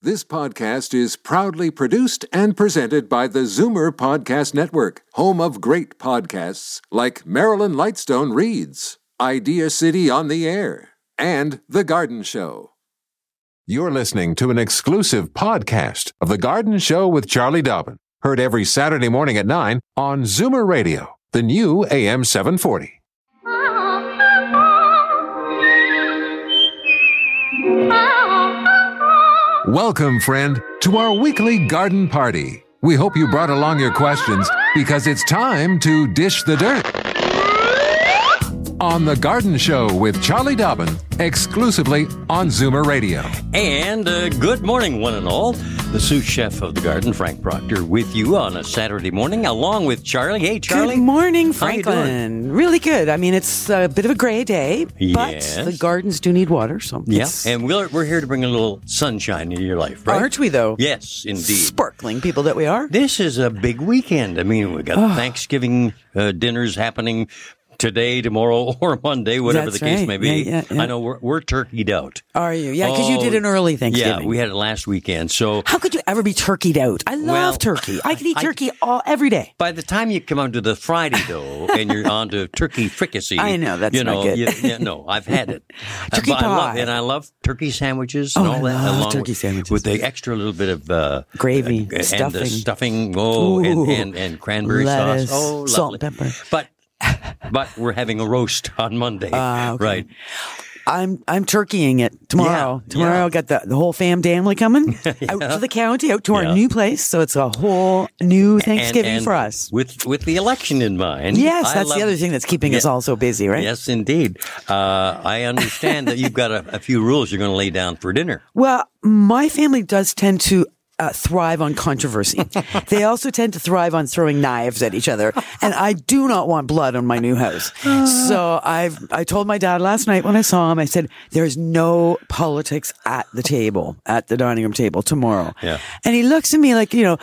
This podcast is proudly produced and presented by the Zoomer Podcast Network, home of great podcasts like Marilyn Lightstone Reads, Idea City on the Air, and The Garden Show. You're listening to an exclusive podcast of The Garden Show with Charlie Dobbin, heard every Saturday morning at 9 on Zoomer Radio, the new AM 740. Welcome, friend, to our weekly garden party. We hope you brought along your questions because it's time to dish the dirt. On The Garden Show with Charlie Dobbin, exclusively on Zoomer Radio. And good morning, one and all. The sous chef of the garden, Frank Proctor, with you on a Saturday morning, along with Charlie. Hey, Charlie. Good morning, Franklin. Really good. I mean, it's a bit of a gray day, but the gardens do need water. So and we're here to bring a little sunshine into your life, right? Aren't we, though? Yes, indeed. Sparkling people that we are. This is a big weekend. I mean, we got Thanksgiving dinners happening today, tomorrow, or Monday, whatever the case may be. Yeah. I know we're turkeyed out. Are you? Yeah, because you did an early Thanksgiving. Yeah, we had it last weekend. So how could you ever be turkeyed out? I love turkey. I could eat turkey every day. By the time you come on to the Friday, though, and you're on to turkey fricassee, I know that's not good. No, I've had it. Turkey pie. I love turkey sandwiches and all that. I love along turkey sandwiches with the extra little bit of gravy, and stuffing. the stuffing. And cranberry lettuce, sauce. Oh, salt lovely. and pepper. But we're having a roast on Monday, okay. Right? I'm turkeying it tomorrow. Tomorrow I'll get the whole fam family coming out to the county, out to our new place. So it's a whole new Thanksgiving and for us. With the election in mind. Yes, that's the other thing that's keeping us all so busy, right? Yes, indeed. I understand that you've got a few rules you're going to lay down for dinner. Well, my family does tend to thrive on controversy. They also tend to thrive on throwing knives at each other, and I do not want blood on my new house. So I told my dad last night when I saw him, I said, "There's no politics at the table, at the dining room table tomorrow." Yeah. And he looks at me like a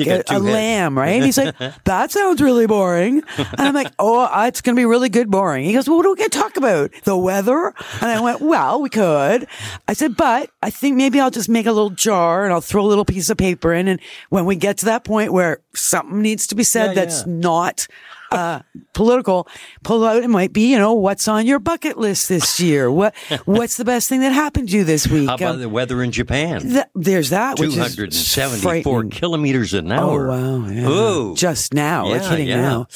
lamb, right? And he's like, "That sounds really boring." And I'm like, "Oh, it's going to be really good boring." He goes, "Well, what are we going to talk about? The weather?" And I went, "Well, we could." I said, "But I think maybe I'll just make a little jar and I'll throw a little piece of paper in, and when we get to that point where something needs to be said that's not political, pull out. It might be, what's on your bucket list this year? What's the best thing that happened to you this week? How about the weather in Japan? There's that, which 274 kilometers an hour. Oh wow! Yeah. Ooh. Just now, like hitting now.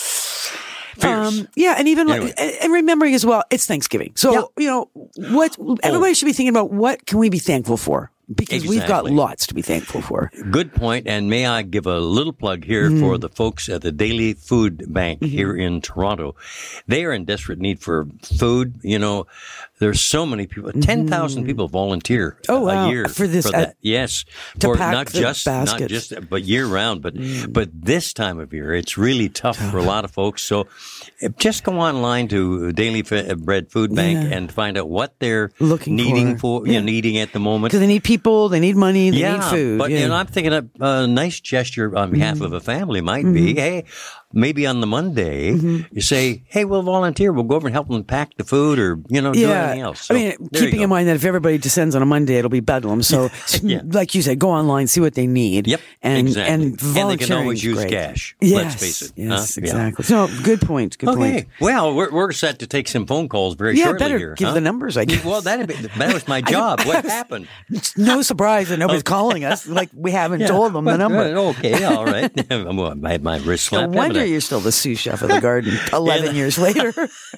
Fierce. And even anyway. and remembering as well, it's Thanksgiving. So what everybody should be thinking about: what can we be thankful for? Because we've got lots to be thankful for. Good point. And may I give a little plug here for the folks at the Daily Food Bank here in Toronto. They are in desperate need for food. There's so many people. 10,000 people volunteer a year for this. For that. Yes, to for pack not just but year round, but this time of year, it's really tough for a lot of folks. So just go online to Daily Bread Food Bank and find out what they're needing needing at the moment. Because they need people, they need money, they need food. But I'm thinking a nice gesture on behalf of a family might be, hey, maybe on the Monday, you say, hey, we'll volunteer. We'll go over and help them pack the food or, do anything else. So, keeping in mind that if everybody descends on a Monday, it'll be bedlam. So, like you said, go online, see what they need. Yep, and, exactly. And volunteering they can always use great. cash. Yes, let's face it. Yes, exactly. So, good point. Good point. Well, we're set to take some phone calls very shortly better here. Give the numbers, I guess. Well, that was my job. What happened? It's no surprise that nobody's calling us. Like, we haven't told them the number. Okay, all right. I had my wrist slapped. No wonder you're still the sous chef of the garden 11 years later.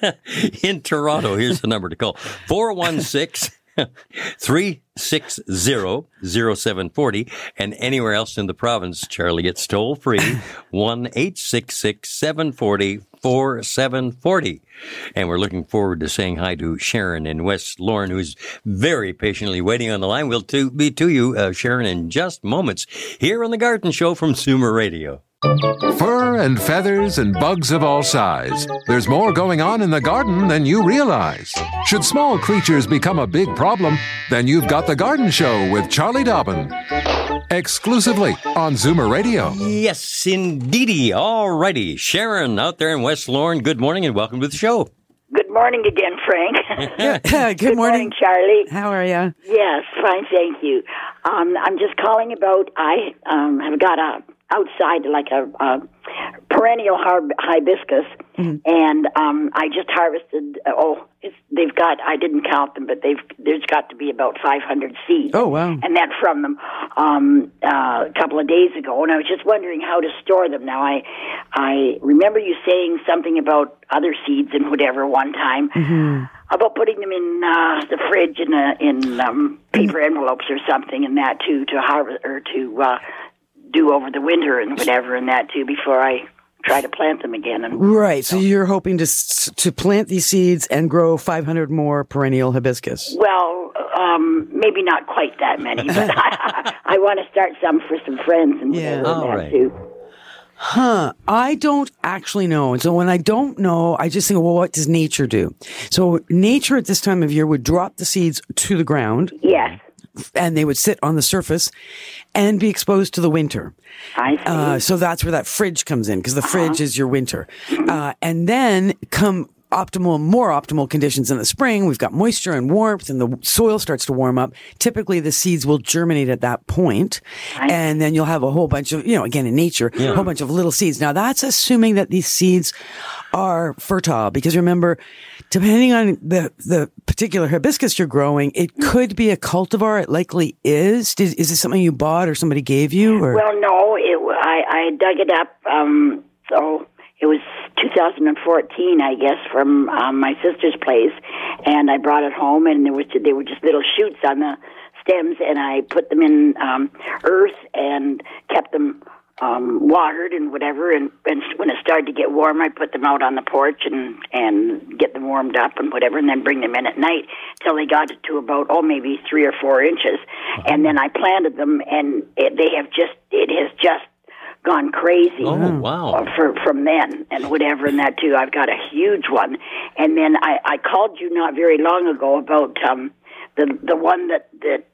In Toronto, here's the number to call. 416-360-0740. And anywhere else in the province, Charlie gets toll free. 1-866-740-4740. And we're looking forward to saying hi to Sharon in West Lorne, who's very patiently waiting on the line. We'll be to you, Sharon, in just moments here on The Garden Show from Zoomer Radio. Fur and feathers and bugs of all size. There's more going on in the garden than you realize. Should small creatures become a big problem, then you've got The Garden Show with Charlie Dobbin. Exclusively on Zoomer Radio. Yes, indeedy. All righty. Sharon out there in West Lorne, good morning and welcome to the show. Good morning again, Frank. Good morning, Charlie. How are you? Yes, fine, thank you. I'm just calling about, I have got outside like a perennial hibiscus, and I just harvested, they've got, I didn't count them, but there's got to be about 500 seeds. Oh, wow. And that from them a couple of days ago, and I was just wondering how to store them. Now, I remember you saying something about other seeds and whatever one time, about putting them in the fridge in paper envelopes or something, and that too, to harvest or to do over the winter and whatever, and that too, before I try to plant them again. Right. So you're hoping to plant these seeds and grow 500 more perennial hibiscus. Well, maybe not quite that many, but I want to start some for some friends and whatever, and that too. I don't actually know. And so when I don't know, I just think, well, what does nature do? So nature at this time of year would drop the seeds to the ground. Yes. And they would sit on the surface and be exposed to the winter. I see. So that's where that fridge comes in, because the fridge is your winter. And then come more optimal conditions in the spring. We've got moisture and warmth, and the soil starts to warm up. Typically, the seeds will germinate at that point, and then you'll have a whole bunch of, again, in nature, a whole bunch of little seeds. Now, that's assuming that these seeds are fertile, because remember, depending on the particular hibiscus you're growing, it could be a cultivar. It likely is. Is this something you bought or somebody gave you? Or? Well, no, I dug it up. So it was 2014, I guess, from my sister's place, and I brought it home, and they were just little shoots on the stems, and I put them in earth and kept them watered and whatever, and when it started to get warm, I put them out on the porch and get them warmed up and whatever, and then bring them in at night till they got to about maybe 3 or 4 inches, and then I planted them, and it has just gone crazy. Oh, wow. From then and whatever, and that too. I've got a huge one, and then I called you not very long ago about the one that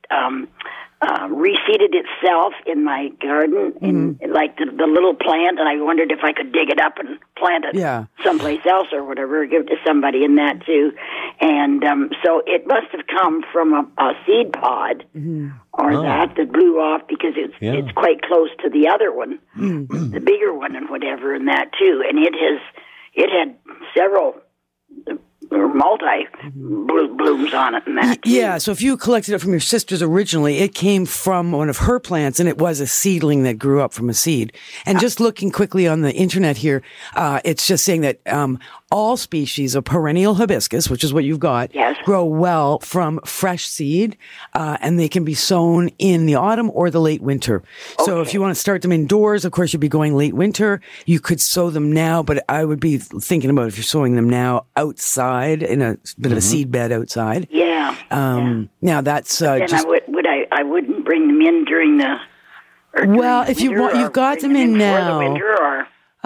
reseeded itself in my garden, in like the little plant, and I wondered if I could dig it up and plant it someplace else or whatever, or give it to somebody in that too. And so it must have come from a seed pod or that blew off, because it's quite close to the other one, the bigger one and whatever, and that too. And it had several or multi blooms on it and that. Yeah, so if you collected it from your sister's originally, it came from one of her plants, and it was a seedling that grew up from a seed. And just looking quickly on the internet here, it's just saying that all species of perennial hibiscus, which is what you've got, grow well from fresh seed, and they can be sown in the autumn or the late winter. Okay. So if you want to start them indoors, of course, you'd be going late winter. You could sow them now, but I would be thinking about if you're sowing them now outside, in a bit of a seed bed outside. Yeah. Now that's then I wouldn't bring them in during the. If you want, you've got them in now. For the winter, or.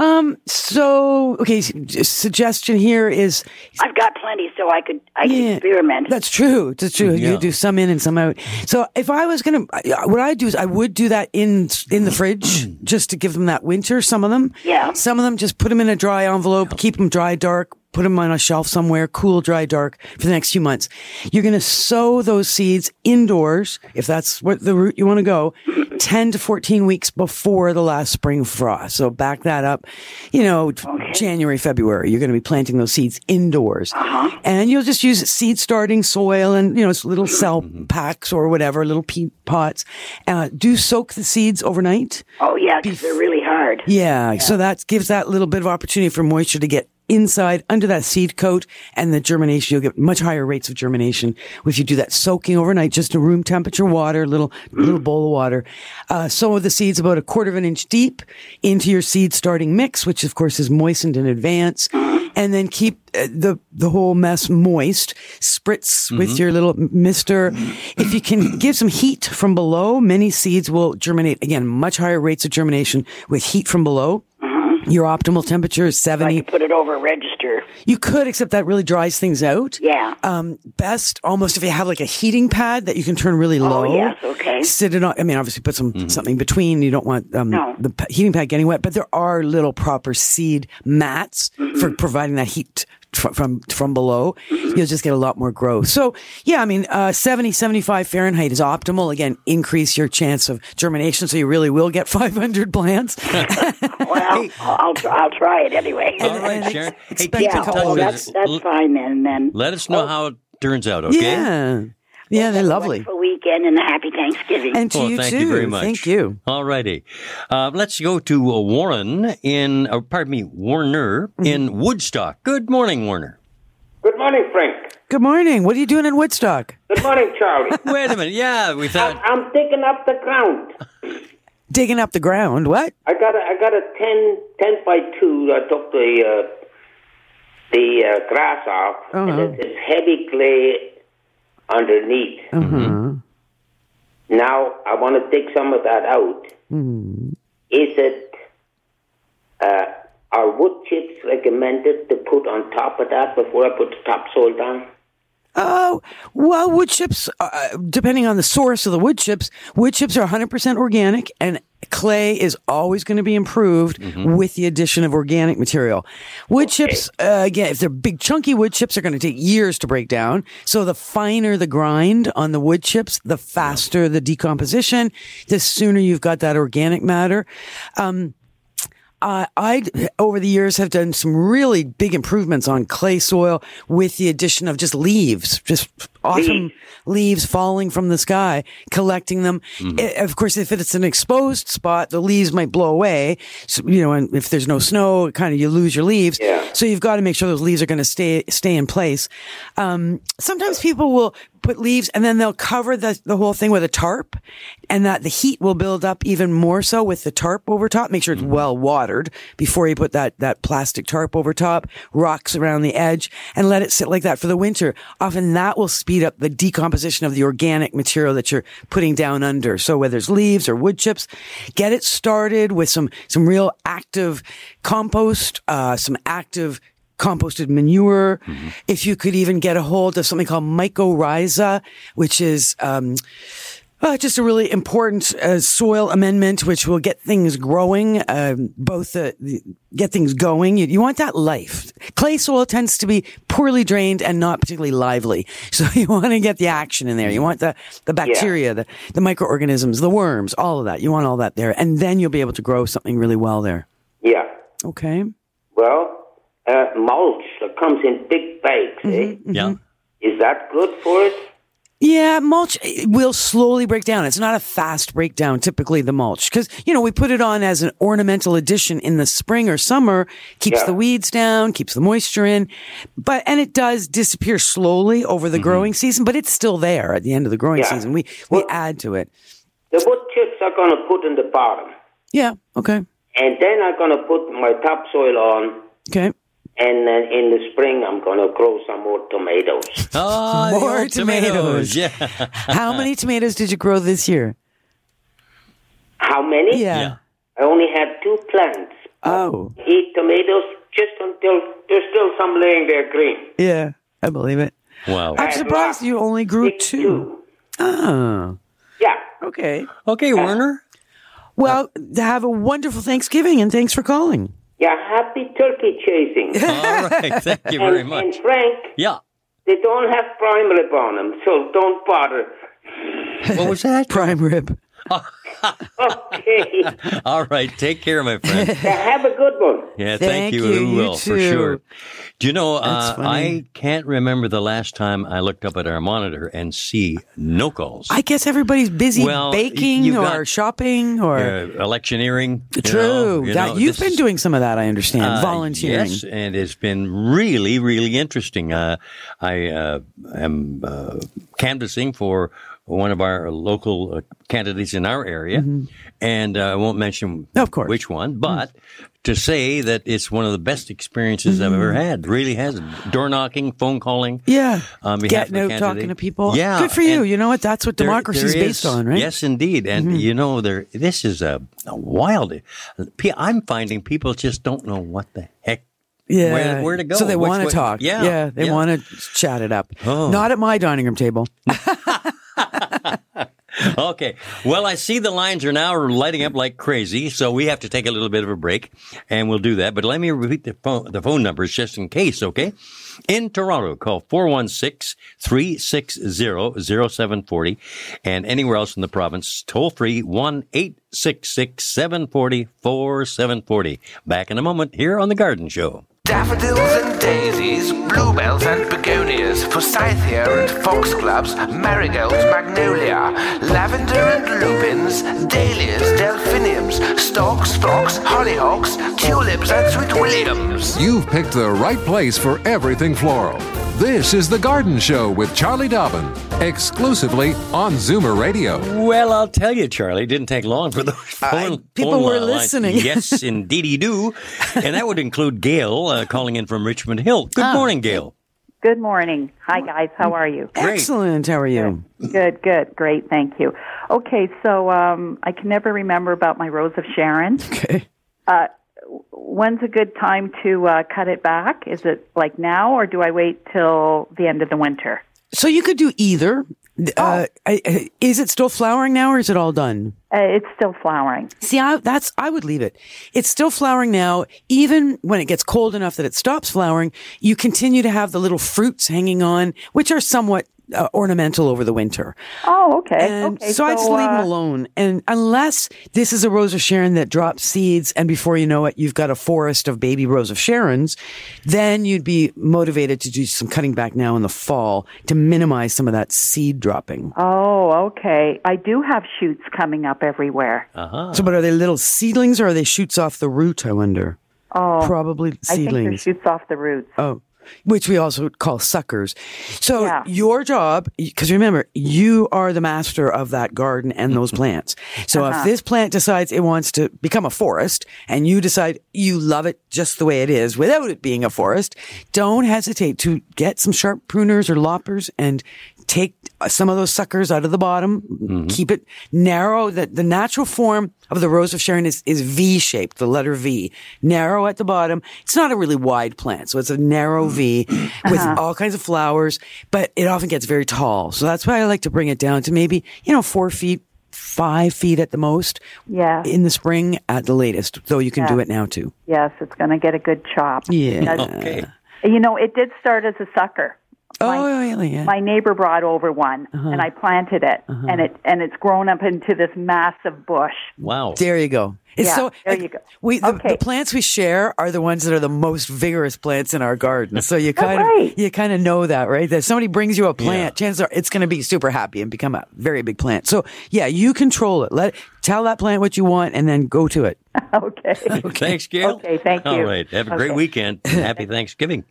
So, okay, suggestion here is... I've got plenty, so I could experiment. That's true. That's true. Yeah. You do some in and some out. So if I was what I'd do is I would do that in the fridge, just to give them that winter, some of them. Yeah. Some of them, just put them in a dry envelope, keep them dry, dark, put them on a shelf somewhere, cool, dry, dark, for the next few months. You're going to sow those seeds indoors, if that's what the route you want to go, 10 to 14 weeks before the last spring frost. So back that up, January, February, you're going to be planting those seeds indoors. And you'll just use seed starting soil and, little cell packs or whatever, little peat pots. Do soak the seeds overnight. Oh, yeah, because they're really hard. Yeah, so that gives that little bit of opportunity for moisture to get inside under that seed coat, and the germination, you'll get much higher rates of germination if you do that soaking overnight, just in room temperature water, little bowl of water. Sow the seeds about 1/4 of an inch deep into your seed starting mix, which of course is moistened in advance, and then keep the whole mess moist. Spritz with your little mister. If you can give some heat from below, many seeds will germinate. Again, much higher rates of germination with heat from below. Your optimal temperature is 70. I could put it over a register. You could, except that really dries things out. Yeah. Best almost if you have like a heating pad that you can turn really low. Oh, yes, okay. Sit it on. I mean, obviously put something between. You don't want the heating pad getting wet, but there are little proper seed mats for providing that heat from below, you'll just get a lot more growth. So, yeah, I mean, 70, 75 Fahrenheit is optimal. Again, increase your chance of germination, so you really will get 500 plants. Well, I'll try it anyway. All right, Sharon. Hey, that's fine then. Let us know how it turns out, okay? Yeah, they're lovely. Wonderful weekend and a happy Thanksgiving. And to you thank too. you very much. Thank you. All righty. Let's go to Warner in Woodstock. Good morning, Warner. Good morning, Frank. Good morning. What are you doing in Woodstock? Good morning, Charlie. Wait a minute. Yeah, we thought. I'm digging up the ground. Digging up the ground? What? I got a 10 by 2. I took the grass off, and it's heavy clay underneath. Now I want to dig some of that out. Is it are wood chips recommended to put on top of that before I put the topsoil down? Oh, well, wood chips, depending on the source of the wood chips are 100% organic, and clay is always going to be improved with the addition of organic material. Wood chips, again, if they're big chunky wood chips, are going to take years to break down. So the finer the grind on the wood chips, the faster the decomposition, the sooner you've got that organic matter. I, over the years, have done some really big improvements on clay soil with the addition of just leaves, just autumn leaves falling from the sky, collecting them. Of course, if it's an exposed spot, the leaves might blow away. So, and if there's no snow, you lose your leaves. Yeah. So you've got to make sure those leaves are going to stay in place. Sometimes people will put leaves and then they'll cover the whole thing with a tarp, and that the heat will build up even more so with the tarp over top. Make sure it's well watered before you put that plastic tarp over top, rocks around the edge, and let it sit like that for the winter. Often that will speed up the decomposition of the organic material that you're putting down under. So whether it's leaves or wood chips, get it started with some real active compost, some active composted manure. If you could even get a hold of something called mycorrhiza, which is just a really important soil amendment, which will get things growing, get things going. You want that life. Clay soil tends to be poorly drained and not particularly lively. So you want to get the action in there. You want the bacteria, the microorganisms, the worms, all of that. You want all that there. And then you'll be able to grow something really well there. Yeah. Okay. Well, mulch that comes in big bags, Yeah. Is that good for it? Yeah, mulch will slowly break down. It's not a fast breakdown, typically, the mulch. Because, we put it on as an ornamental addition in the spring or summer, keeps the weeds down, keeps the moisture in. And it does disappear slowly over the growing season, but it's still there at the end of the growing season. We add to it. The wood chips are going to put in the bottom. Yeah, okay. And then I'm going to put my topsoil on. Okay. And then in the spring, I'm going to grow some more tomatoes. Oh, more tomatoes. Yeah. How many tomatoes did you grow this year? How many? Yeah. I only had 2 plants. Oh. Eat tomatoes just until there's still some laying there green. Yeah, I believe it. Wow. I'm surprised you only grew 2. Oh. Yeah. Okay. Okay, Werner. Well, have a wonderful Thanksgiving, and thanks for calling. Yeah, happy turkey chasing. All right, thank you very much. And Frank, they don't have prime rib on them, so don't bother. What was that? Prime rib. Okay. All right, take care, my friend. Have a good one. Yeah, Thank you. We will, You for too. sure. Do you know, That's funny. I can't remember the last time I looked up at our monitor and see no calls. I guess everybody's busy baking you've or got, shopping or electioneering. True. You've been doing some of that, I understand. Volunteering. Yes, and it's been really, really interesting. I am canvassing for one of our local candidates in our area, and I won't mention which one, but to say that it's one of the best experiences I've ever had. Really has. Door knocking, phone calling. Yeah. On behalf Getting of the out, candidate. talking to people. Yeah. Good for you. You know what? That's what democracy is based on, right? Yes, indeed. And, this is a wild. I'm finding people just don't know what the heck. Yeah. Where to go. So they want to talk. Yeah. They want to chat it up. Oh. Not at my dining room table. Okay. Well, I see the lines are now lighting up like crazy, so we have to take a little bit of a break, and we'll do that. But let me repeat the phone numbers just in case, okay? In Toronto, call 416-360-0740, and anywhere else in the province, toll free 1-866-740-4740. Back in a moment here on The Garden Show. Daffodils and daisies, bluebells and begonias, forsythia and foxgloves, marigolds, magnolia, lavender and lupins, dahlias, delphiniums, stalks, phlox, hollyhocks, tulips and sweet williams. You've picked the right place for everything floral. This is The Garden Show with Charlie Dobbin, exclusively on Zoomer Radio. Well, I'll tell you, Charlie, it didn't take long for those people were listening. Yes, indeedy do. And that would include Gail calling in from Richmond Hill. Good morning, Gail. Good morning. Hi, guys. How are you? Great. Excellent. How are you? Good. Great. Thank you. Okay, so I can never remember about my Rose of Sharon. Okay. When's a good time to cut it back? Is it like now, or do I wait till the end of the winter? So you could do either. Is it still flowering now, or is it all done? It's still flowering. See, I would leave it. It's still flowering now. Even when it gets cold enough that it stops flowering, you continue to have the little fruits hanging on, which are somewhat ornamental over the winter. Oh, okay. And so I'd just leave them alone. And unless this is a Rose of Sharon that drops seeds, and before you know it, you've got a forest of baby Rose of Sharons, then you'd be motivated to do some cutting back now in the fall to minimize some of that seed dropping. Oh, okay. I do have shoots coming up everywhere. So, but are they little seedlings, or are they shoots off the root, I wonder? Oh, probably seedlings. I think they're shoots off the roots. Oh. Which we also call suckers. So your job, because remember, you are the master of that garden and those plants. So if this plant decides it wants to become a forest, and you decide you love it just the way it is without it being a forest, don't hesitate to get some sharp pruners or loppers and take some of those suckers out of the bottom, keep it narrow. The natural form of the Rose of Sharon is V-shaped, the letter V. Narrow at the bottom. It's not a really wide plant, so it's a narrow V with all kinds of flowers, but it often gets very tall. So that's why I like to bring it down to maybe, 4 feet, 5 feet at the most. Yeah. In the spring at the latest, though you can do it now too. Yes, it's going to get a good chop. Yeah. Okay. It did start as a sucker. Yeah. My neighbor brought over one, and I planted it, and it's grown up into this massive bush. Wow. There you go. There you go. The plants we share are the ones that are the most vigorous plants in our garden. So you kind of know that, right? That if somebody brings you a plant, chances are it's going to be super happy and become a very big plant. So yeah, you control it. Tell that plant what you want, and then go to it. Okay. Thanks, Gail. Okay, thank you. All right. Have a great weekend. Happy Thanksgiving.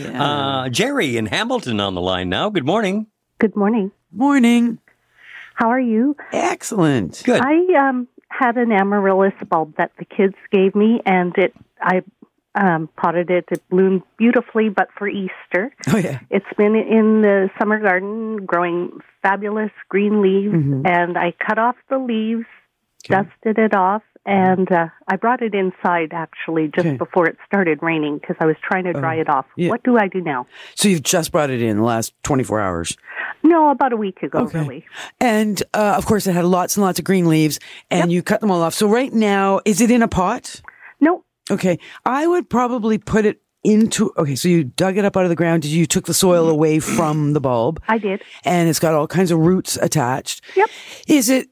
Jerry in Hamilton on the line now. Good morning. Good morning. Morning. How are you? Excellent. Good. I had an amaryllis bulb that the kids gave me, and I potted it. It bloomed beautifully, but for Easter. Oh, yeah. It's been in the summer garden growing fabulous green leaves, and I cut off the leaves, dusted it off, and I brought it inside, actually, just before it started raining, because I was trying to dry it off. Yeah. What do I do now? So you've just brought it in the last 24 hours? No, about a week ago, really. And, of course, it had lots and lots of green leaves, and you cut them all off. So right now, is it in a pot? No. Okay. I would probably put it into, so you dug it up out of the ground. You took the soil away from the bulb? I did. And it's got all kinds of roots attached? Yep. Is it...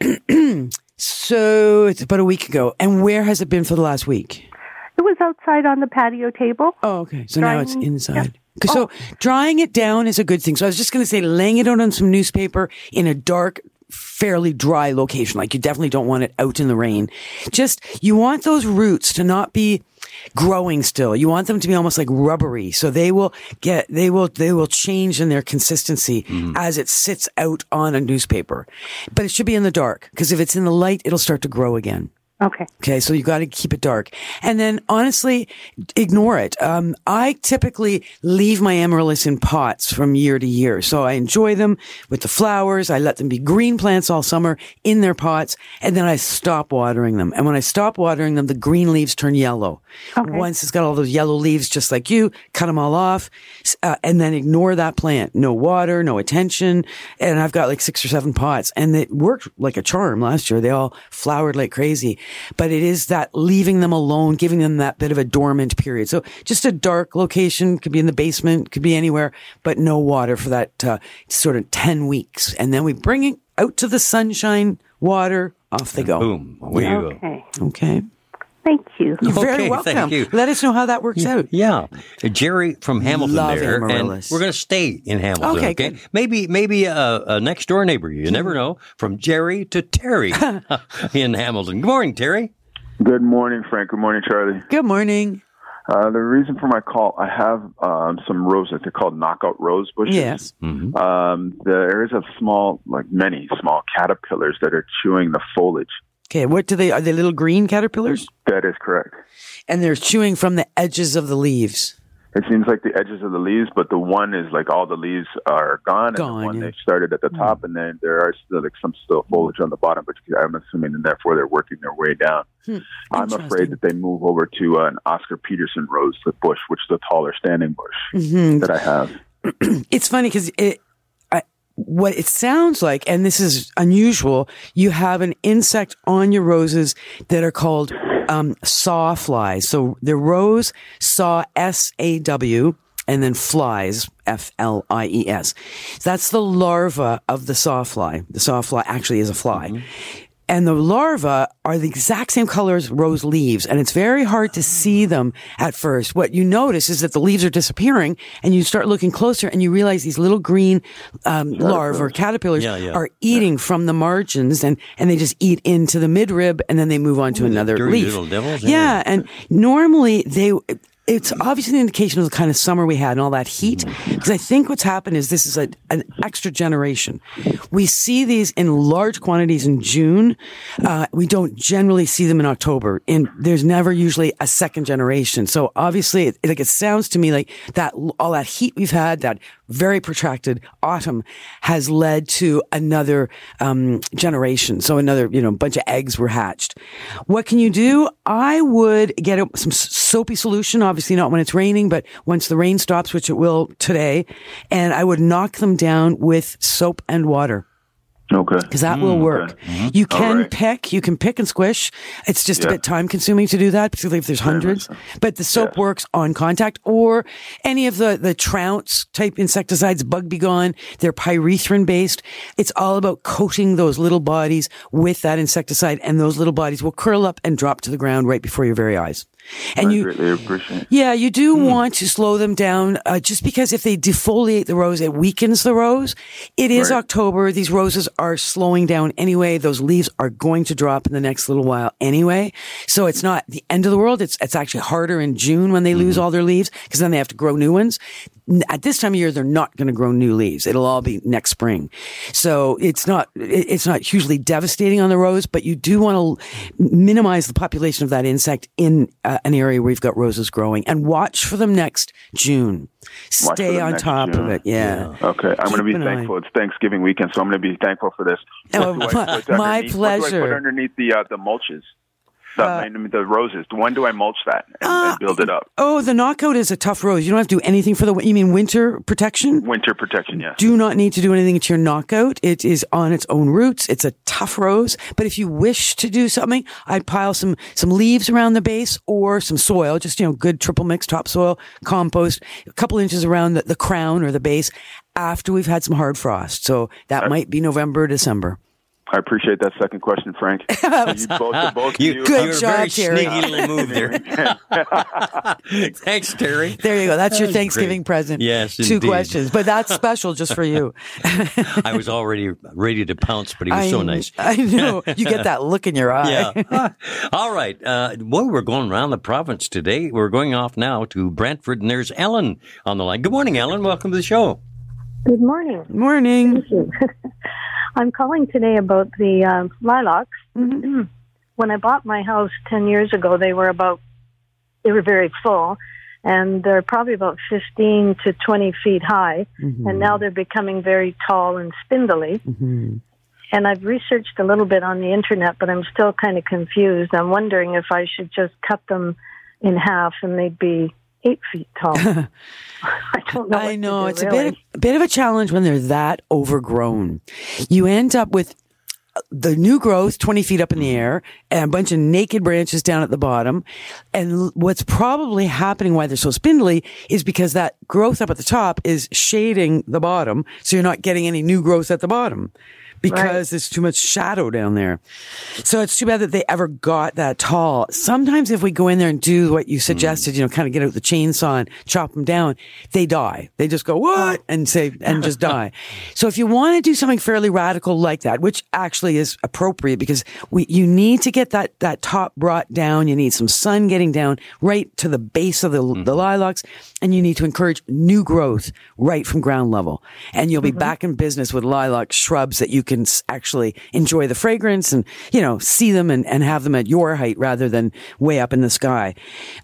So it's about a week ago. And where has it been for the last week? It was outside on the patio table. Oh, okay. So now it's inside. Yeah. So drying it down is a good thing. So I was just going to say, laying it out on some newspaper in a dark, fairly dry location. Like you definitely don't want it out in the rain. You want those roots to not be growing still. You want them to be almost like rubbery. So they will change in their consistency as it sits out on a newspaper. But it should be in the dark, because if it's in the light, it'll start to grow again. Okay, so you got to keep it dark. And then, honestly, ignore it. I typically leave my amaryllis in pots from year to year. So I enjoy them with the flowers. I let them be green plants all summer in their pots. And then I stop watering them. And when I stop watering them, the green leaves turn yellow. Okay. Once it's got all those yellow leaves, just like you, cut them all off. And then ignore that plant. No water, no attention. And I've got like 6 or 7 pots. And it worked like a charm last year. They all flowered like crazy. But it is that leaving them alone, giving them that bit of a dormant period. So just a dark location, could be in the basement, could be anywhere, but no water for that sort of 10 weeks. And then we bring it out to the sunshine, water, off they go. Boom, away you go. Okay. Thank you. You're very welcome. Thank you. Let us know how that works out. Yeah. Jerry from Hamilton there. Amaryllis. And we're going to stay in Hamilton. Okay. Good. Maybe a next door neighbor. You never know. From Jerry to Terry in Hamilton. Good morning, Terry. Good morning, Frank. Good morning, Charlie. Good morning. The reason for my call, I have some roses. They're called knockout rose bushes. Yes. Mm-hmm. There is many small caterpillars that are chewing the foliage. Okay, what do they? Are they little green caterpillars? That is correct. And they're chewing from the edges of the leaves. It seems like the edges of the leaves, but the one is like all the leaves are gone, and the one they started at the top, and then there are still some foliage on the bottom, but I'm assuming, and therefore they're working their way down. I'm afraid that they move over to an Oscar Peterson rose, the bush, which is a taller standing bush that I have. It's funny because what it sounds like, and this is unusual, you have an insect on your roses that are called sawflies. So the rose saw SAW and then flies FLIES. That's the larva of the sawfly. The sawfly actually is a fly. Mm-hmm. And the larvae are the exact same color as rose leaves, and it's very hard to see them at first. What you notice is that the leaves are disappearing, and you start looking closer, and you realize these little green larvae or caterpillars are eating from the margins, and they just eat into the midrib, and then they move on to another leaf. Little devils, yeah, and normally it's obviously an indication of the kind of summer we had and all that heat. Because I think what's happened is this is an extra generation. We see these in large quantities in June. We don't generally see them in October. And there's never usually a second generation. So obviously, it sounds to me like that all that heat we've had, that very protracted autumn, has led to another generation. So another, bunch of eggs were hatched. What can you do? I would get some soapy solution. Obviously not when it's raining, but once the rain stops, which it will today, and I would knock them down with soap and water. Okay. Because that will work. Okay. Mm-hmm. You can pick and squish. It's just a bit time consuming to do that, particularly if there's hundreds. But the soap works on contact, or any of the Trounce type insecticides, Bug Be Gone. They're pyrethrin based. It's all about coating those little bodies with that insecticide, and those little bodies will curl up and drop to the ground right before your very eyes. And I greatly appreciate it. Yeah, you do want to slow them down, just because if they defoliate the rose, it weakens the rose. It is October. These roses are slowing down anyway. Those leaves are going to drop in the next little while anyway. So it's not the end of the world. It's actually harder in June when they lose all their leaves, because then they have to grow new ones. At this time of year, they're not going to grow new leaves. It'll all be next spring. So it's not hugely devastating on the rose, but you do want to minimize the population of that insect in an area where you've got roses growing, and watch for them next June. Stay on top of it. Yeah. Okay. I'm going to be thankful. It's Thanksgiving weekend, so I'm going to be thankful for this. My pleasure. What do I put underneath the mulches? The roses. When do I mulch that and build it up? Oh, the knockout is a tough rose. You don't have to do anything for you mean winter protection? Winter protection, yes. Do not need to do anything to your knockout. It is on its own roots. It's a tough rose. But if you wish to do something, I'd pile some leaves around the base, or some soil, just, good triple mix topsoil, compost, a couple inches around the crown or the base after we've had some hard frost. So that might be November, December. I appreciate that second question, Frank. Good job, Terry. Sneaky little move there. Thanks, Terry. There you go. That's your Thanksgiving present. Yes, 2 questions, but that's special just for you. I was already ready to pounce, but he was so nice. I know. You get that look in your eye. Yeah. All right. We're going around the province today. We're going off now to Brantford, and there's Ellen on the line. Good morning, Ellen. Welcome to the show. Good morning. Morning. Thank you. I'm calling today about the lilacs. Mm-hmm. when I bought my house 10 years ago, they were very full, and they're probably about 15 to 20 feet high, and now they're becoming very tall and spindly. And I've researched a little bit on the internet, but I'm still kind of confused. I'm wondering if I should just cut them in half and they'd be 8 feet tall. I don't know. I know it's a bit of a challenge when they're that overgrown. You end up with the new growth 20 feet up in the air and a bunch of naked branches down at the bottom. And what's probably happening why they're so spindly is because that growth up at the top is shading the bottom. So you're not getting any new growth at the bottom because there's too much shadow down there. So it's too bad that they ever got that tall. Sometimes if we go in there and do what you suggested, kind of get out the chainsaw and chop them down, they die. They just go, what? And just die. So if you want to do something fairly radical like that, which actually is appropriate because you need to get that top brought down. You need some sun getting down right to the base of the lilacs, and you need to encourage new growth right from ground level. And you'll be back in business with lilac shrubs that you can actually enjoy the fragrance and, see them and have them at your height rather than way up in the sky.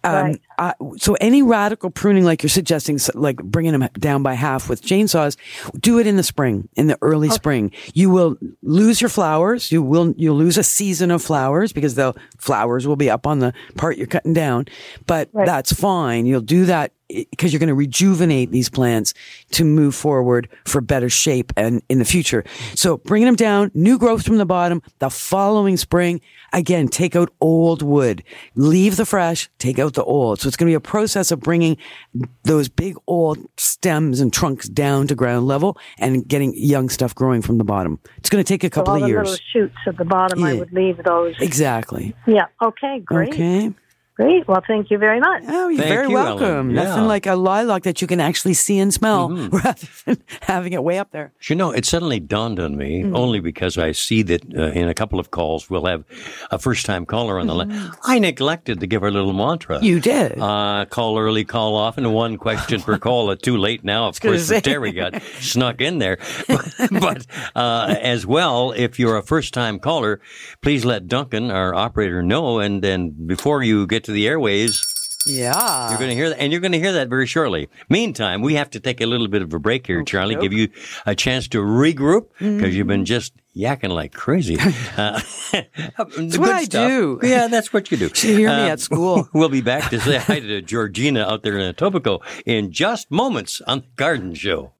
So any radical pruning like you're suggesting, like bringing them down by half with chainsaws, do it in the spring, in the early spring. You will lose your flowers. You'll lose a season of flowers because the flowers will be up on the part you're cutting down, but that's fine. You'll do that because you're going to rejuvenate these plants to move forward for better shape and in the future. So bringing them down, new growth from the bottom, the following spring, again, take out old wood, leave the fresh, take out the old. So it's going to be a process of bringing those big old stems and trunks down to ground level and getting young stuff growing from the bottom. It's going to take a couple of years. All the little shoots at the bottom, I would leave those. Exactly. Yeah. Okay, great. Okay. Great. Well, thank you very much. Oh, you're very welcome. Nothing like a lilac that you can actually see and smell rather than having it way up there. It suddenly dawned on me, only because I see that in a couple of calls we'll have a first-time caller on the line. I neglected to give our little mantra. You did. Call early, call often, one question per call. Too late now, of course, Terry got snuck in there. But as well, if you're a first-time caller, please let Duncan, our operator, know, and then before you get to the airways, you're going to hear that, and you're going to hear that very shortly. Meantime, we have to take a little bit of a break here, Charlie, give you a chance to regroup because you've been just yakking like crazy. That's what I do. Yeah, that's what you do. You hear me at school. We'll be back to say hi to Georgina out there in Etobicoke in just moments on The Garden Show.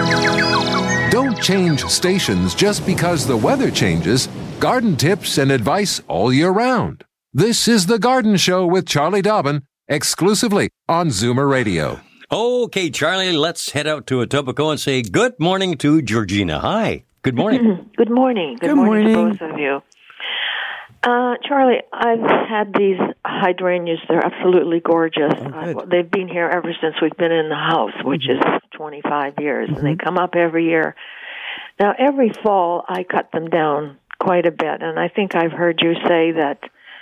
Don't change stations just because the weather changes. Garden tips and advice all year round. This is The Garden Show with Charlie Dobbin, exclusively on Zoomer Radio. Okay, Charlie, let's head out to Etobicoke and say good morning to Georgina. Hi. Good morning. Good morning. Good morning to both of you. Charlie, I've had these hydrangeas. They're absolutely gorgeous. They've been here ever since we've been in the house, which is 25 years, and they come up every year. Now, every fall, I cut them down quite a bit, and I think I've heard you say that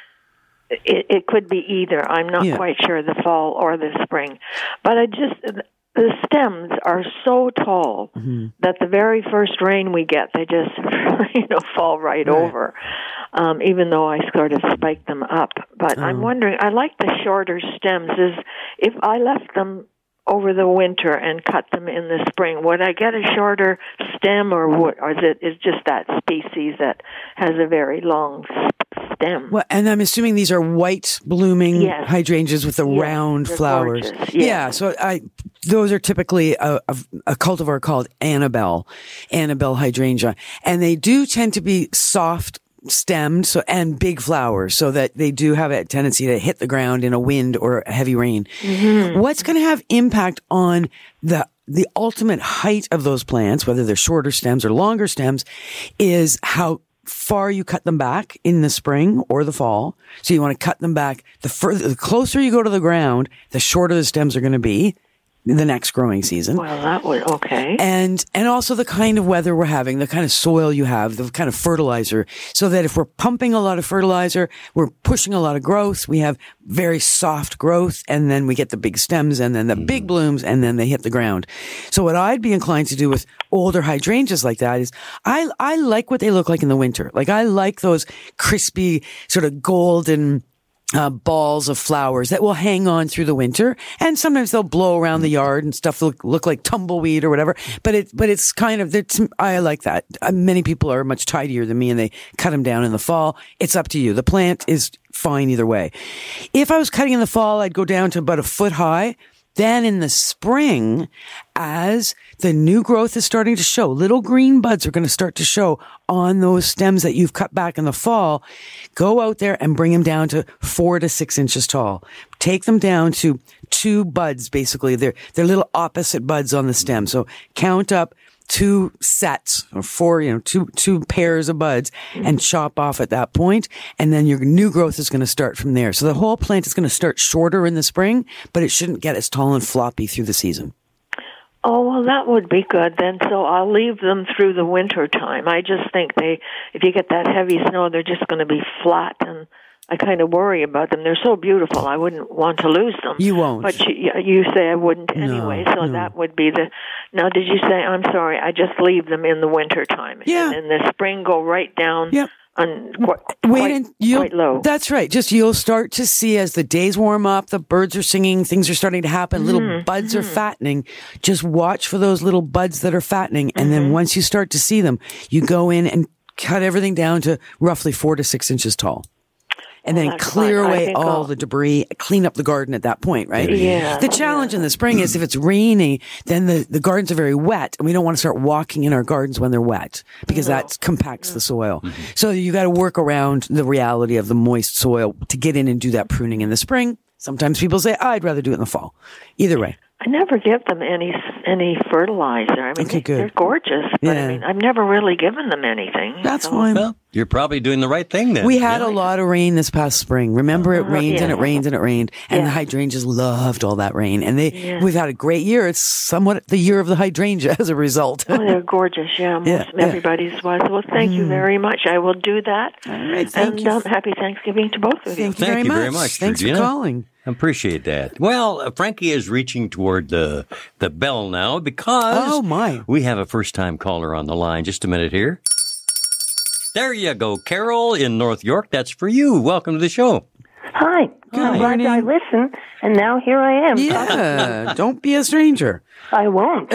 it could be either. I'm not quite sure, the fall or the spring. But the stems are so tall that the very first rain we get, they just fall right over, even though I sort of spike them up. But I'm wondering, I like the shorter stems. If I left them over the winter and cut them in the spring, would I get a shorter stem, or is it just that species that has a very long stem? Well, and I'm assuming these are white blooming hydrangeas with the round flowers. So those are typically a cultivar called Annabelle hydrangea, and they do tend to be soft stemmed and big flowers, so that they do have a tendency to hit the ground in a wind or a heavy rain. What's going to have impact on the ultimate height of those plants, whether they're shorter stems or longer stems, is how far you cut them back in the spring or the fall. So you want to cut them back. The closer you go to the ground, the shorter the stems are going to be. the next growing season. Well, that would, okay. And also the kind of weather we're having, the kind of soil you have, the kind of fertilizer, so that if we're pumping a lot of fertilizer, we're pushing a lot of growth, we have very soft growth, and then we get the big stems and then the big blooms, and then they hit the ground. So what I'd be inclined to do with older hydrangeas like that is I like what they look like in the winter. Like I like those crispy sort of golden balls of flowers that will hang on through the winter, and sometimes they'll blow around the yard and stuff look like tumbleweed or whatever. But it's kind of, I like that. Many people are much tidier than me and they cut them down in the fall. It's up to you. The plant is fine either way. If I was cutting in the fall, I'd go down to about a foot high. Then in the spring, as the new growth is starting to show, little green buds are going to start to show on those stems that you've cut back in the fall, go out there and bring them down to 4 to 6 inches tall. Take them down to 2 buds, basically. They're little opposite buds on the stem. So count up 2 sets or 4, two pairs of buds and chop off at that point. And then your new growth is going to start from there. So the whole plant is going to start shorter in the spring, but it shouldn't get as tall and floppy through the season. Oh, well, that would be good then. So I'll leave them through the winter time. I just think if you get that heavy snow, they're just going to be flat, and I kind of worry about them. They're so beautiful. I wouldn't want to lose them. You won't. But you say I wouldn't anyway, so that would be Now, did you say, I'm sorry, I just leave them in the winter time? Yeah. And in the spring, go right down on quite low. That's right. Just you'll start to see as the days warm up, the birds are singing, things are starting to happen, little buds are fattening. Just watch for those little buds that are fattening. And then once you start to see them, you go in and cut everything down to roughly 4 to 6 inches tall. And then clear away all the debris, clean up the garden at that point, right? Yeah. The challenge in the spring is if it's rainy, then the gardens are very wet, and we don't want to start walking in our gardens when they're wet because that compacts the soil. So you got to work around the reality of the moist soil to get in and do that pruning in the spring. Sometimes people say, I'd rather do it in the fall. Either way. I never give them any fertilizer. I mean, they're gorgeous, but I mean, I've never really given them anything. That's fine. Well, you're probably doing the right thing then. We had a lot of rain this past spring. Remember, it rained and it rained and it rained, and the hydrangeas loved all that rain. And we've had a great year. It's somewhat the year of the hydrangea as a result. Oh, they're gorgeous. Everybody's was. Well, thank you very much. I will do that. All right, and happy Thanksgiving to both of you. Thank you very much. Thanks Georgina. for calling. Appreciate that. Well, Frankie is reaching toward the bell now because we have a first-time caller on the line. Just a minute here. There you go, Carol in North York. That's for you. Welcome to the show. Hi. I'm glad I listened, and now here I am. Yeah, don't be a stranger. I won't.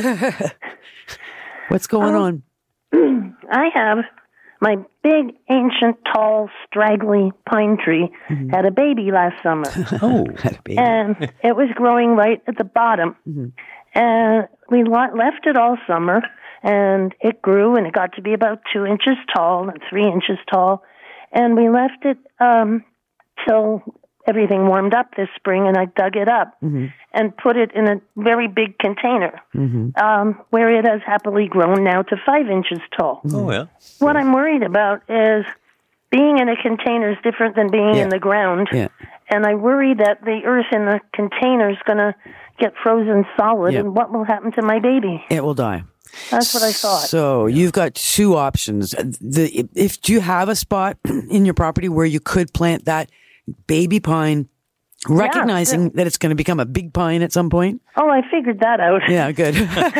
What's going on? I have my big, ancient, tall, straggly pine tree had a baby last summer. Had a baby. And it was growing right at the bottom. And we left it all summer, and it grew, and it got to be about 2 inches tall and 3 inches tall. And we left it till everything warmed up this spring, and I dug it up and put it in a very big container where it has happily grown now to 5 inches tall. Oh, yeah. What I'm worried about is being in a container is different than being in the ground. Yeah. And I worry that the earth in the container is going to get frozen solid, and what will happen to my baby? It will die. That's what I thought. So you've got 2 options. Do you have a spot in your property where you could plant that baby pine, recognizing that it's going to become a big pine at some point? Oh, I figured that out. Yeah, good.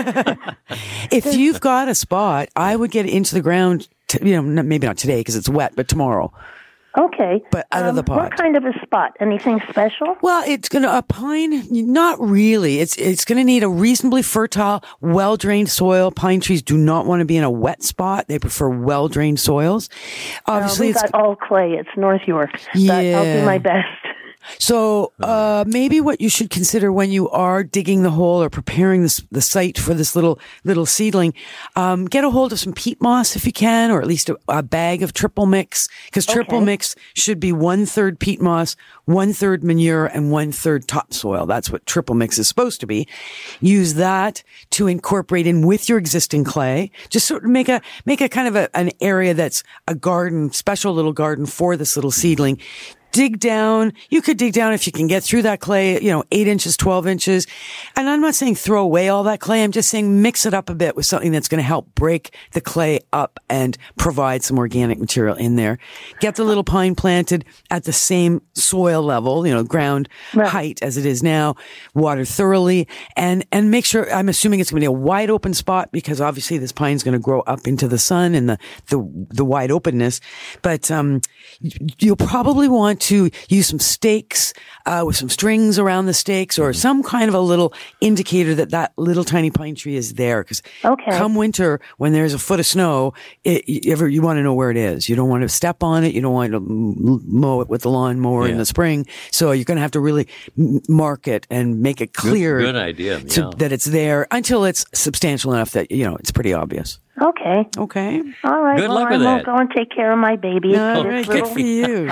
If you've got a spot, I would get it into the ground, maybe not today because it's wet, but tomorrow. Okay. But out of the pot. What kind of a spot? Anything special? Well, it's going to, a pine, not really. It's going to need a reasonably fertile, well-drained soil. Pine trees do not want to be in a wet spot. They prefer well-drained soils. Obviously, we've got all clay. It's North York. Yeah. I'll do my best. So, maybe what you should consider when you are digging the hole or preparing the site for this little seedling, get a hold of some peat moss if you can, or at least a bag of triple mix, because triple mix should be 1/3 peat moss, 1/3 manure, and 1/3 topsoil. That's what triple mix is supposed to be. Use that to incorporate in with your existing clay. Just sort of make a kind of an area that's a garden, special little garden for this little seedling. dig down. You could dig down if you can get through that clay, 8 inches, 12 inches. And I'm not saying throw away all that clay. I'm just saying mix it up a bit with something that's going to help break the clay up and provide some organic material in there. Get the little pine planted at the same soil level, ground height as it is now. Water thoroughly and make sure, I'm assuming it's going to be a wide open spot because obviously this pine's going to grow up into the sun and the wide openness. But, you'll probably want to use some stakes, with some strings around the stakes or some kind of a little indicator that little tiny pine tree is there. Cause come winter, when there's a foot of snow, you want to know where it is. You don't want to step on it. You don't want to mow it with the lawnmower in the spring. So you're going to have to really mark it and make it clear. Good idea. That it's there until it's substantial enough that, it's pretty obvious. Okay. All right. Good luck with I will that. go and take care of my baby. All right, good for you.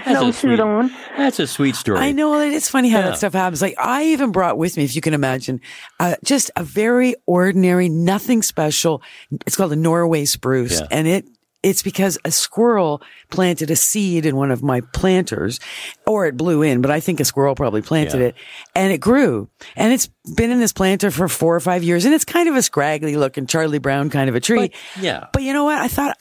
That's a sweet story. I know. It's funny how that stuff happens. Like, I even brought with me, if you can imagine, just a very ordinary, nothing special. It's called a Norway spruce. Yeah. And it's because a squirrel planted a seed in one of my planters, or it blew in, but I think a squirrel probably planted it, and it grew. And it's been in this planter for 4 or 5 years, and it's kind of a scraggly looking Charlie Brown kind of a tree. But you know what? I thought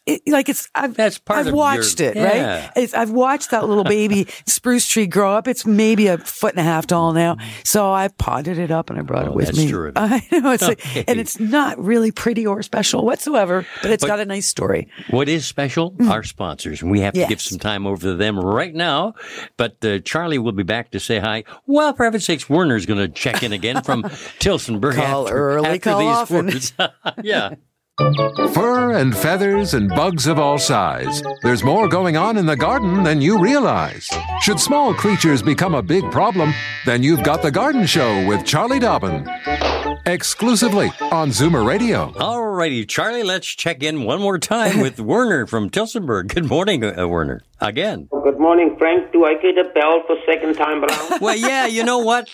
I've watched it, right? I've watched that little baby spruce tree grow up. It's maybe a 1.5 feet tall now. So I potted it up and I brought it with me. Terrific. I know. And it's not really pretty or special whatsoever, but it's got a nice story. What is special? Our sponsors. And we have to give some time over to them right now. But Charlie will be back to say hi. Well, for heaven's sakes, Werner's going to check in again from Tilsonburg. Call early, call often. Yeah. Fur and feathers and bugs of all size. There's more going on in the garden than you realize. Should small creatures become a big problem, then you've got The Garden Show with Charlie Dobbin. Exclusively on Zoomer Radio. All righty, Charlie, let's check in one more time with Werner from Tilsonburg. Good morning, Werner. Again. Good morning, Frank. Do I get a bell for second time around? Well, yeah, you know what?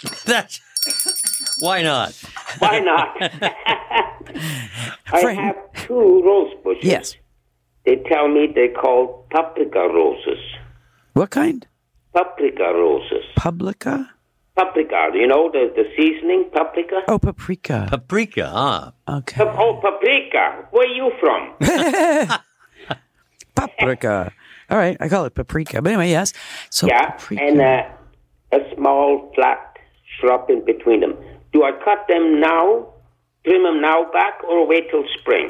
Why not? Why not? I have 2 rose bushes. Yes. They tell me they're called paprika roses. What kind? Paprika roses. Paprika, the seasoning, paprika? Oh, paprika. Paprika, Okay. Paprika. Where are you from? Paprika. All right, I call it paprika. But anyway, yes. So paprika. And a small flat shrub in between them. Do I cut them now, trim them now back, or wait till spring?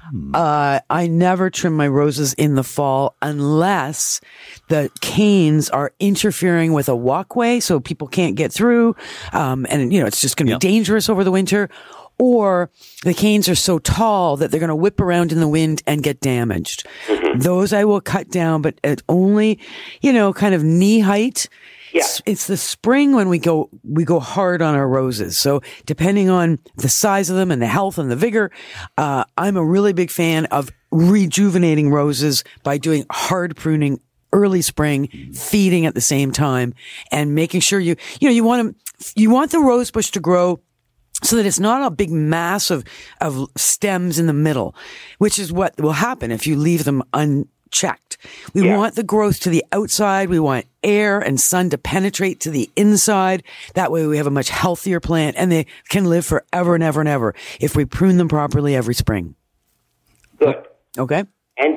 I never trim my roses in the fall unless the canes are interfering with a walkway so people can't get through. And it's just going to be dangerous over the winter. Or the canes are so tall that they're going to whip around in the wind and get damaged. Mm-hmm. Those I will cut down, but at only, kind of knee height. Yeah. It's the spring when we go hard on our roses. So depending on the size of them and the health and the vigor, I'm a really big fan of rejuvenating roses by doing hard pruning early spring, feeding at the same time, and making sure you want the rose bush to grow so that it's not a big mass of stems in the middle, which is what will happen if you leave them unchecked. We want the growth to the outside. We want air and sun to penetrate to the inside. That way we have a much healthier plant, and they can live forever and ever and ever if we prune them properly every spring. Good. Okay. And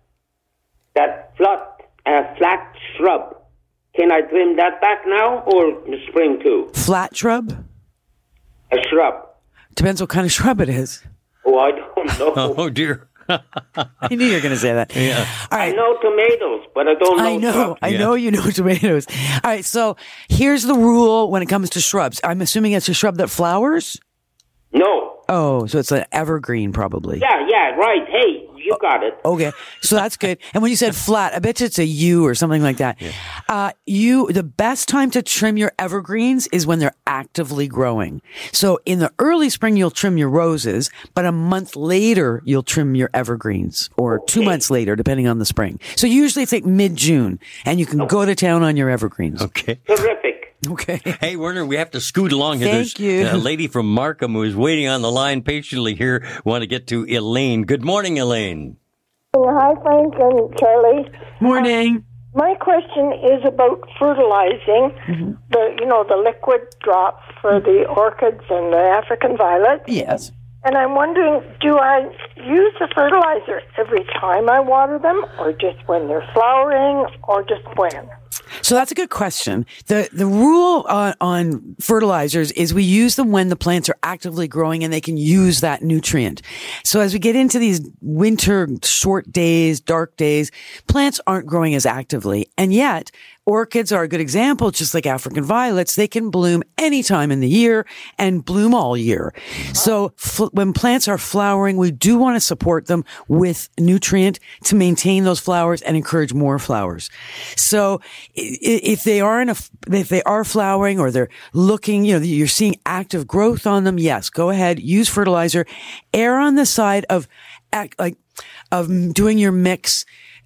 that flat shrub, can I trim that back now or in the spring too? Flat shrub? A shrub. Depends what kind of shrub it is. Oh, I don't know. Oh, dear. I knew you were going to say that. Yeah. All right. I know tomatoes, but I don't know shrubs. I know you know tomatoes. All right, so here's the rule when it comes to shrubs. I'm assuming it's a shrub that flowers? No. Oh, so it's an evergreen probably. Yeah, right. Hey, you got it. Okay, so that's good. And when you said flat, I bet you it's a U or something like that. Yeah. The best time to trim your evergreens is when they're actively growing. So in the early spring, you'll trim your roses, but a month later, you'll trim your evergreens, or 2 months later, depending on the spring. So usually it's like mid-June, and you can go to town on your evergreens. Okay. Terrific. Okay. Hey, Werner, we have to scoot along here. Thank you. There's a lady from Markham who is waiting on the line patiently here. Want to get to Elaine. Good morning, Elaine. Hi, Frank and Charlie. Morning. My question is about fertilizing the liquid drops for the orchids and the African violets. Yes. And I'm wondering, do I use the fertilizer every time I water them, or just when they're flowering, or just when? So that's a good question. The rule on fertilizers is we use them when the plants are actively growing and they can use that nutrient. So as we get into these winter short days, dark days, plants aren't growing as actively. And yet, orchids are a good example, just like African violets. They can bloom any time in the year and bloom all year. So when plants are flowering, we do want to support them with nutrient to maintain those flowers and encourage more flowers. So if they are flowering or they're looking, you're seeing active growth on them, yes, go ahead, use fertilizer. Err on the side of doing your mix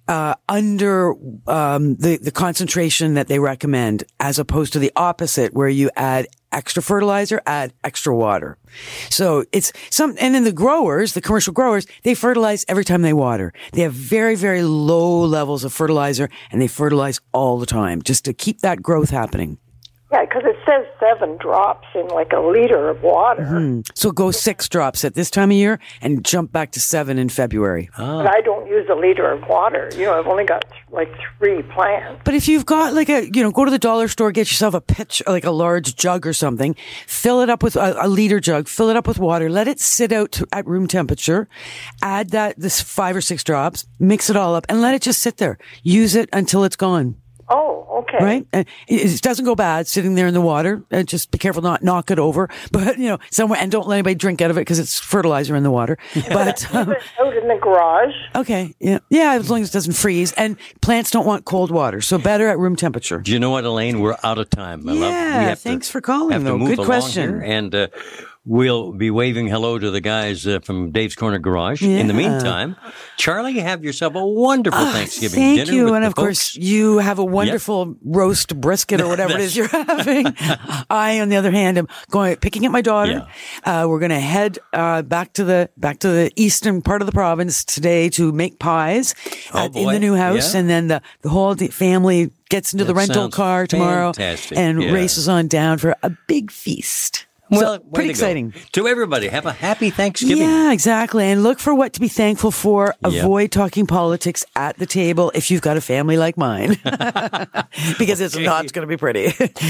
under the concentration that they recommend, as opposed to the opposite, where you add extra fertilizer, add extra water. So and then the commercial growers, they fertilize every time they water. They have very, very low levels of fertilizer, and they fertilize all the time just to keep that growth happening. Yeah, because it says 7 drops in like a liter of water. So go 6 drops at this time of year and jump back to 7 in February. But I don't use a liter of water. I've only got like 3 plants. But if you've got go to the dollar store, get yourself a pitch, like a large jug or something, fill it up with a liter jug, fill it up with water, let it sit out at room temperature, add this 5 or 6 drops, mix it all up, and let it just sit there. Use it until it's gone. Oh, okay. Right? It doesn't go bad sitting there in the water. Just be careful not knock it over. But, somewhere, and don't let anybody drink out of it because it's fertilizer in the water. But out in the garage. Okay. Yeah, as long as it doesn't freeze. And plants don't want cold water, so better at room temperature. Do you know what, Elaine? We're out of time. Thanks for calling, though. Good question. And we'll be waving hello to the guys from Dave's Corner Garage. Yeah. In the meantime, Charlie, have yourself a wonderful Thanksgiving dinner. Thank you. And of folks. Course, you have a wonderful roast brisket or whatever it is you're having. I, on the other hand, am picking up my daughter. Yeah. We're going to head back to the eastern part of the province today to make pies in the new house. Yeah. And then the whole family gets into the rental car tomorrow and races on down for a big feast. Well, so, pretty exciting. To everybody, have a happy Thanksgiving. Yeah, exactly. And look for what to be thankful for. Avoid talking politics at the table if you've got a family like mine. Because it's not going to be pretty.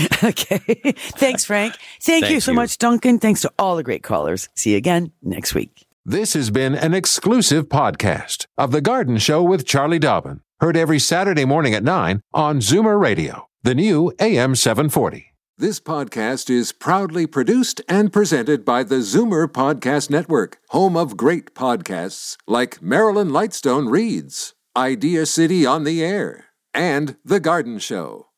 Okay. Thanks, Frank. Thank you so much, Duncan. Thanks to all the great callers. See you again next week. This has been an exclusive podcast of The Garden Show with Charlie Dobbin. Heard every Saturday morning at 9 on Zoomer Radio, the new AM 740. This podcast is proudly produced and presented by the Zoomer Podcast Network, home of great podcasts like Marilyn Lightstone Reads, Idea City on the Air, and The Garden Show.